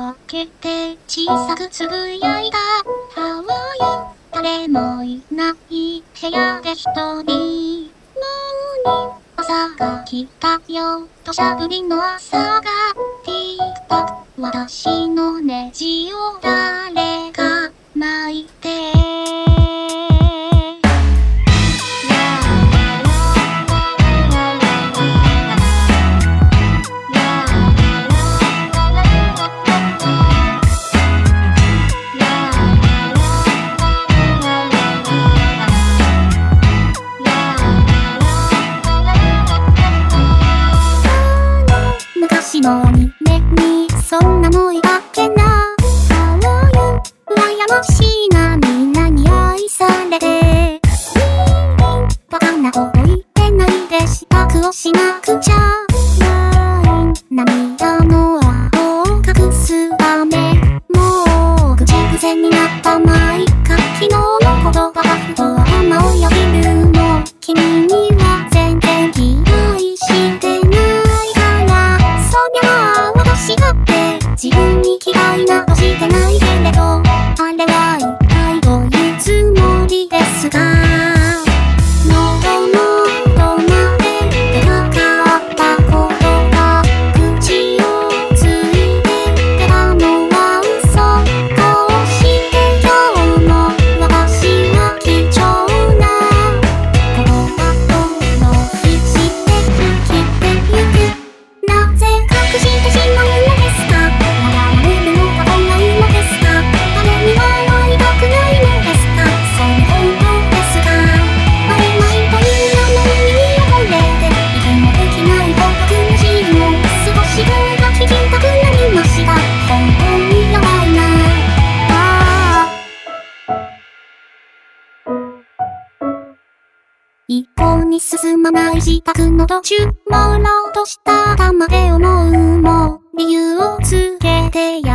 開けて小さくつぶやいた。ハワイ誰もいない部屋で一人。もうに朝が来たよ。土砂降りの朝が。ティークタック私のネジを誰か巻いて。昔のアニメにそんなのいたっけな。ハワイ羨ましいな、みんなに愛されて。バカなこと言ってないで支度をしなくちゃ。涙の青を隠すため。もうぐちぐちになったまいか。昨日の言葉がふと頭をよぎるの。君には全然気愛してないから。そりゃあ私だって自分に嫌いなどしてないけれど、あれは一体どういうつもりですか。喉のどまで出なかったことが口をついて出たのは嘘。こうして今日も私は貴重なことだと浪費して生きてゆく。なぜ隠してしまうのですか。悩めるのが怖いのですか。誰にも会いたくないのですか。それ本当ですか。曖昧という名の耳に汚れて息もできないほど苦しいの。少し声が聞きたくなりました。本当に弱いなあ。一向に進まない自宅の途中、朦朧とした頭で思う。もう理由をつけて